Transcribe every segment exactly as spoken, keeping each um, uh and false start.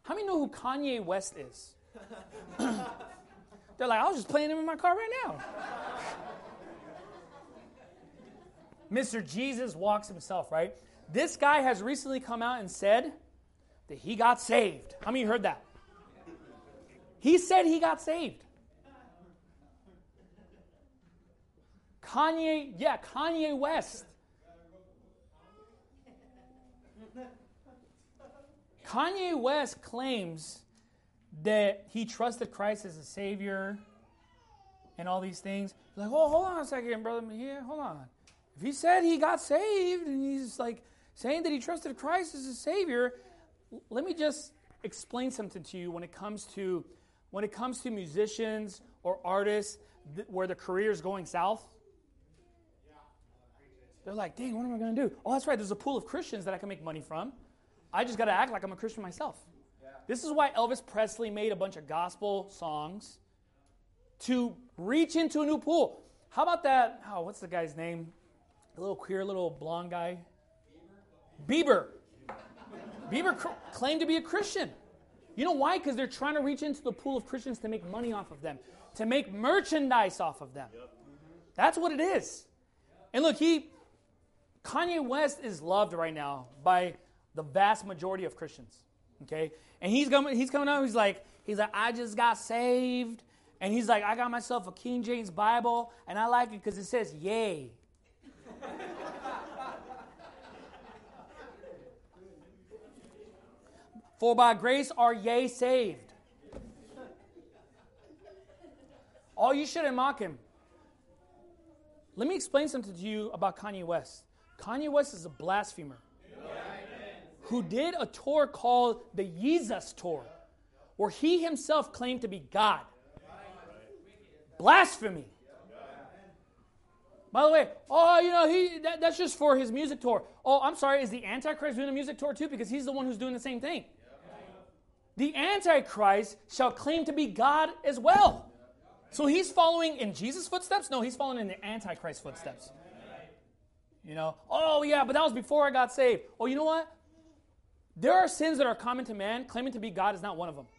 How many know who Kanye West is? They're like, I was just playing him in my car right now. Mister Jesus walks himself, right? This guy has recently come out and said that he got saved. How many heard that? He said he got saved. Kanye, yeah, Kanye West. Kanye West claims that he trusted Christ as a Savior and all these things. Like, oh, hold on a second, brother. Yeah, hold on. If he said he got saved and he's like saying that he trusted Christ as a Savior, let me just explain something to you when it comes to when it comes to musicians or artists th- where the career is going south. They're like, dang, what am I going to do? Oh, that's right. There's a pool of Christians that I can make money from. I just got to act like I'm a Christian myself. Yeah. This is why Elvis Presley made a bunch of gospel songs to reach into a new pool. How about that? Oh, what's the guy's name? The little queer, little blonde guy? Bieber. Bieber, Bieber cr- claimed to be a Christian. You know why? Because they're trying to reach into the pool of Christians to make money off of them, to make merchandise off of them. Yep. That's what it is. And look, he, Kanye West is loved right now by the vast majority of Christians. Okay, and he's coming. He's coming out. He's like, he's like, I just got saved, and he's like, I got myself a King James Bible, and I like it because it says "Yay." For by grace are ye saved. Oh, you shouldn't mock him. Let me explain something to you about Kanye West. Kanye West is a blasphemer who did a tour called the Yeezus Tour, where he himself claimed to be God. Blasphemy. By the way, oh, you know, he that, that's just for his music tour. Oh, I'm sorry, is the Antichrist doing a music tour too? Because he's the one who's doing the same thing. The Antichrist shall claim to be God as well. So he's following in Jesus' footsteps? No, he's following in the Antichrist footsteps. You know, oh yeah, but that was before I got saved. Oh, you know what? There are sins that are common to man. Claiming to be God is not one of them.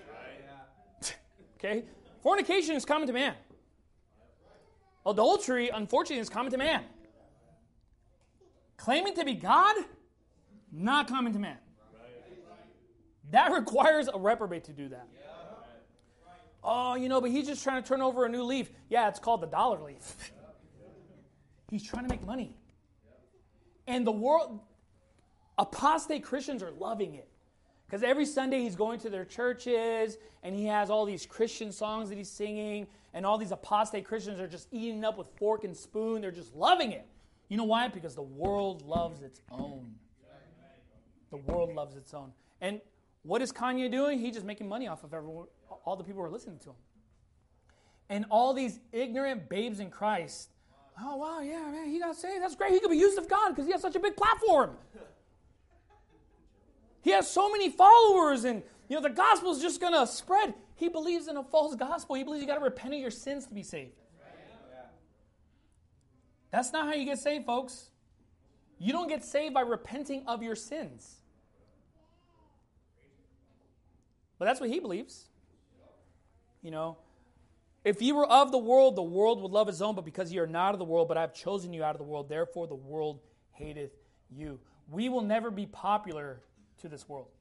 Okay? Fornication is common to man. Adultery, unfortunately, is common to man. Claiming to be God, not common to man. That requires a reprobate to do that. Oh, you know, but he's just trying to turn over a new leaf. Yeah, it's called the dollar leaf. He's trying to make money. And the world, apostate Christians are loving it. Because every Sunday he's going to their churches and he has all these Christian songs that he's singing, and all these apostate Christians are just eating up with fork and spoon. They're just loving it. You know why? Because the world loves its own. The world loves its own. And what is Kanye doing? He's just making money off of everyone, all the people who are listening to him. And all these ignorant babes in Christ, oh, wow, yeah, man, he got saved. That's great. He could be used of God because he has such a big platform. He has so many followers, and you know the gospel is just going to spread. He believes in a false gospel. He believes you got to repent of your sins to be saved. That's not how you get saved, folks. You don't get saved by repenting of your sins. But that's what he believes. You know, if you were of the world, the world would love its own, but because you are not of the world, but I have chosen you out of the world, therefore the world hateth you. We will never be popular to this world.